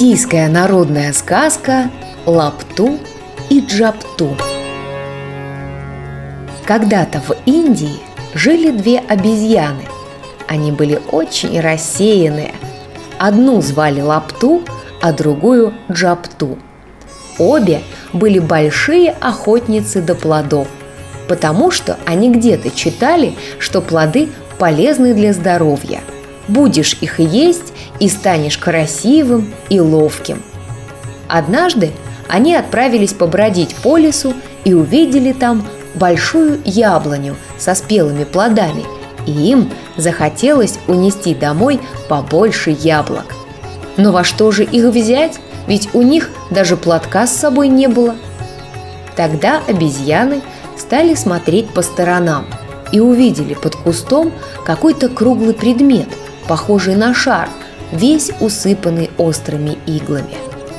Индийская народная сказка «Лапту и Джапту». Когда-то в Индии жили две обезьяны. Они были очень рассеянные. Одну звали Лапту, а другую Джапту. Обе были большие охотницы до плодов, потому что они где-то читали, что плоды полезны для здоровья. Будешь их есть и станешь красивым и ловким. Однажды они отправились побродить по лесу и увидели там большую яблоню со спелыми плодами, и им захотелось унести домой побольше яблок. Но во что же их взять? Ведь у них даже платка с собой не было. Тогда обезьяны стали смотреть по сторонам и увидели под кустом какой-то круглый предмет, похожий на шар, весь усыпанный острыми иглами.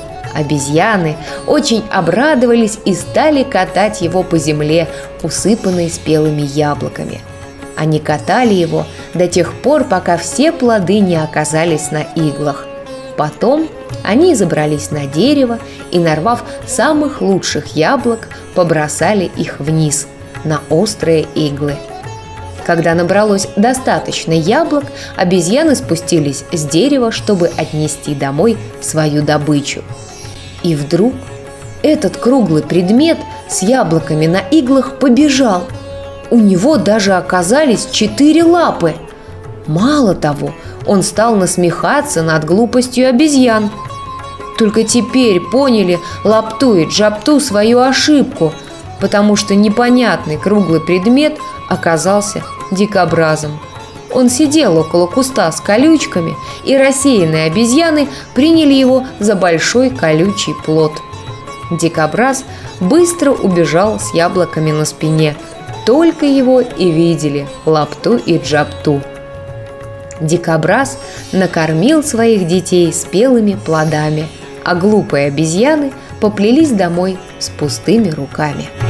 Обезьяны очень обрадовались и стали катать его по земле, усыпанной спелыми яблоками. Они катали его до тех пор, пока все плоды не оказались на иглах. Потом они забрались на дерево и, нарвав самых лучших яблок, побросали их вниз на острые иглы. Когда набралось достаточно яблок, обезьяны спустились с дерева, чтобы отнести домой свою добычу. И вдруг этот круглый предмет с яблоками на иглах побежал. У него даже оказались 4 лапы. Мало того, он стал насмехаться над глупостью обезьян. Только теперь поняли Лапту и Джапту свою ошибку, потому что непонятный круглый предмет оказался дикобразом. Он сидел около куста с колючками, и рассеянные обезьяны приняли его за большой колючий плод. Дикобраз быстро убежал с яблоками на спине. Только его и видели Лапту и Джапту. Дикобраз накормил своих детей спелыми плодами, а глупые обезьяны поплелись домой с пустыми руками.